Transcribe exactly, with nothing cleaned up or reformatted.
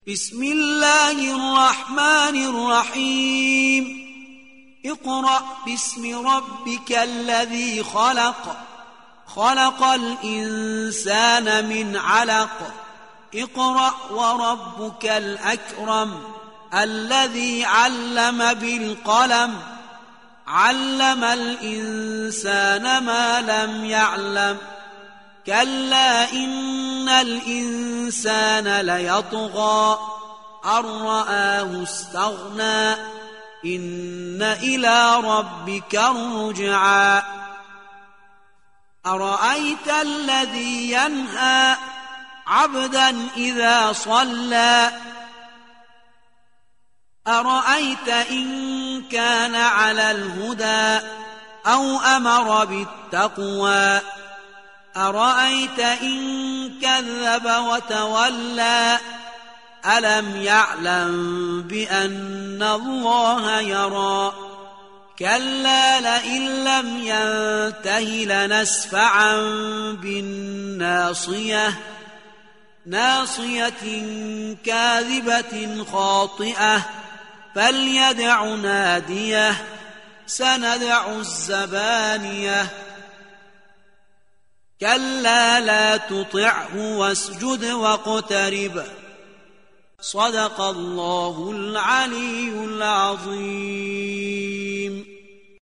بسم الله الرحمن الرحيم اقرأ باسم ربك الذي خلق خلق الإنسان من علق اقرأ وربك الأكرم الذي علم بالقلم علم الإنسان ما لم يعلم كلا إن الإنسان ليطغى أن رآه استغنى إن إلى ربك الرجعى أرأيت الذي ينهى عبدا إذا صلى أرأيت إن كان على الهدى أو أمر بالتقوى أرأيت إن كذب وتولى ألم يعلم بأن الله يرى كلا لئن لم ينته لنسفعا بالناصية ناصية كاذبة خاطئة فليدع ناديه سندع الزبانية كلا لا تطعه واسجد واقترب صدق الله العلي العظيم.